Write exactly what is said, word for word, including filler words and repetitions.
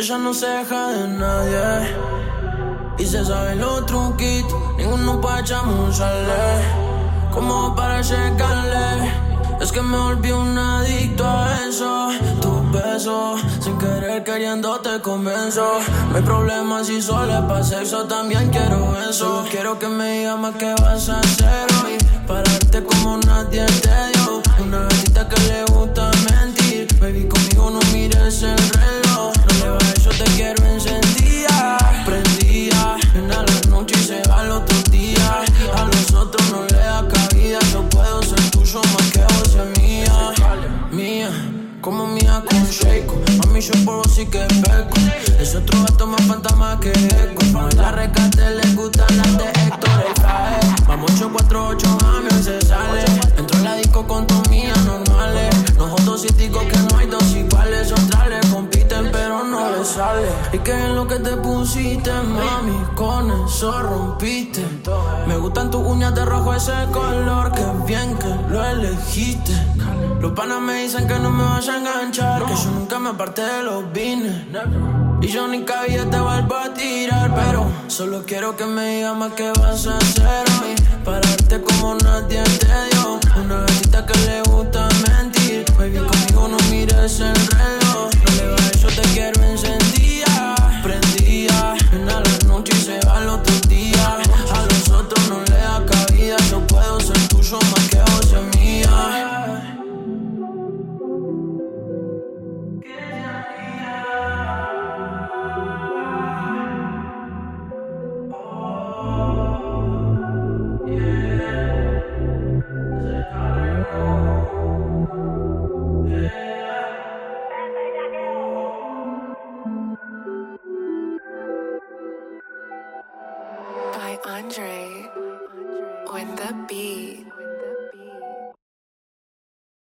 Ella no se deja de nadie y se sabe los truquitos. Ninguno puede chamusarle como para checarle. Es que me volví un adicto a eso. Tus besos, sin querer queriendo te convenzo. No hay problema si solo es pa' sexo, también quiero eso. Solo quiero que me digas más que vas a hacer hoy, para darte como nadie te dio. Una gatita que le gusta mentir. Baby, conmigo no mires el reloj. No le bajes, yo te quiero encendida, prendida. Viene a la noche y se va al otro día. A los otros no le da cabida. Yo puedo ser tuyo más que vos seas mía. Mía, como mía con Sheiko. Mami, yo por vos sí que peco. Ese otro gato más fantasma que eco. No en la rescate le gustan las de Héctor y Fae. Vamos ocho cuatro ocho, mami, hoy se sale. Entro en la disco con tus mías normales. Los otros cíticos que no hay dos iguales. Otras le compiten pero no le sale. Y que es lo que te pusiste, mami, con eso rompiste. Me gustan tus uñas de rojo, ese color. Qué bien que lo elegiste. Los panas me dicen que no me vaya a enganchar, que yo nunca me aparté de los vines. Y yo ni cabida te vuelvo a tirar, pero solo quiero que me digas más que vas a hacer hoy, para darte como nadie te dio. Una gatita que le gusta mentir. Baby, conmigo no mires el reloj. No le bajes, yo te quiero encendida, prendida. Viene a la noche y se va al otro día. A los otros no le da cabida. Yo puedo ser tuyo más que vos seas mía. By Andre with the beat.